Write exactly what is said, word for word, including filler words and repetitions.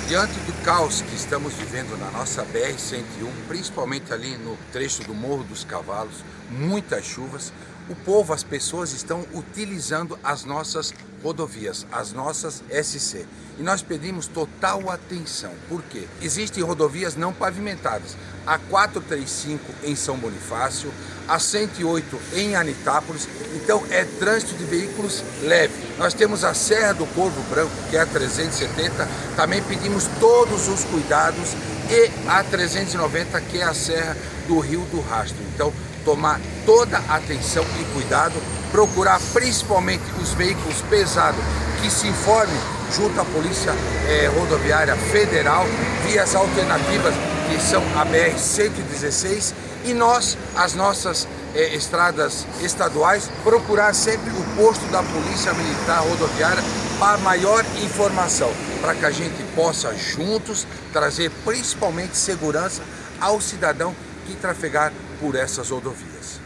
Diante do caos que estamos vivendo na nossa B R cento e um, principalmente ali no trecho do Morro dos Cavalos, muitas chuvas, o povo, as pessoas estão utilizando as nossas rodovias, as nossas S C. E nós pedimos total atenção. Por quê? Existem rodovias não pavimentadas. A quatrocentos e trinta e cinco em São Bonifácio, a cento e oito em Anitápolis, então é trânsito de veículos leve. Nós temos a Serra do Corvo Branco, que é a trezentos e setenta, também pedimos todos os cuidados, e a trezentos e noventa, que é a Serra do Rio do Rastro. Então, tomar toda a atenção e cuidado, procurar principalmente os veículos pesados, que se informem junto à Polícia eh, Rodoviária Federal, vias alternativas, que são a B R cento e dezesseis, e nós, as nossas eh, estradas estaduais, procurar sempre o posto da Polícia Militar Rodoviária para maior informação, para que a gente possa juntos trazer principalmente segurança ao cidadão que trafegar por essas rodovias.